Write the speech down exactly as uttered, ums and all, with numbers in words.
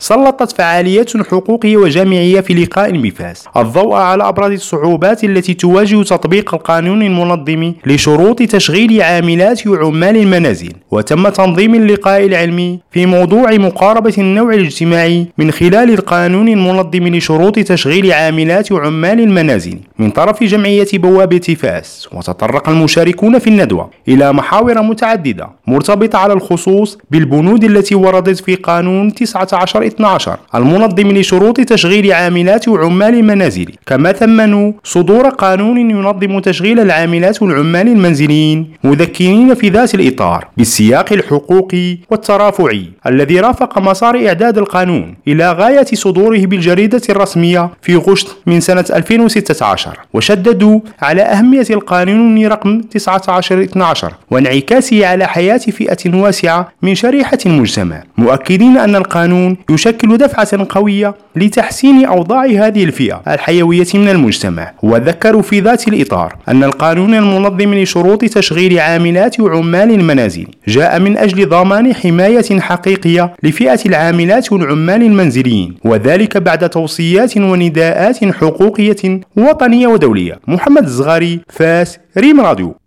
سلطت فعاليات حقوقية وجامعية في لقاء بفاس الضوء على أبرز الصعوبات التي تواجه تطبيق القانون المنظم لشروط تشغيل عاملات وعمال المنازل. وتم تنظيم اللقاء العلمي في موضوع مقاربة النوع الاجتماعي من خلال القانون المنظم لشروط تشغيل عاملات وعمال المنازل من طرف جمعية بوابة فاس. وتطرق المشاركون في الندوة إلى محاور متعددة مرتبطة على الخصوص بالبنود التي وردت في قانون تسعة عشر اثنا عشر المنظم لشروط تشغيل عاملات وعمال المنازل، كما ثمنوا صدور قانون ينظم تشغيل العاملات والعمال المنزليين، مذكرين في ذات الإطار بالسياق الحقوقي والترافعي الذي رافق مسار إعداد القانون إلى غاية صدوره بالجريدة الرسمية في غشت من سنة ألفين وستة عشر. وشددوا على أهمية القانون رقم تسعة عشر اثنا عشر وانعكاسه على حياة فئة واسعة من شريحة المجتمع، مؤكدين أن القانون يشكل دفعة قوية لتحسين أوضاع هذه الفئة الحيوية من المجتمع. وذكروا في ذات الإطار أن القانون المنظم لشروط تشغيل عاملات وعمال المنازل جاء من أجل ضمان حماية حقيقية لفئة العاملات والعمال المنزليين، وذلك بعد توصيات ونداءات حقوقية وطنية ودولية. محمد الزغاري، فاس، ريم راديو.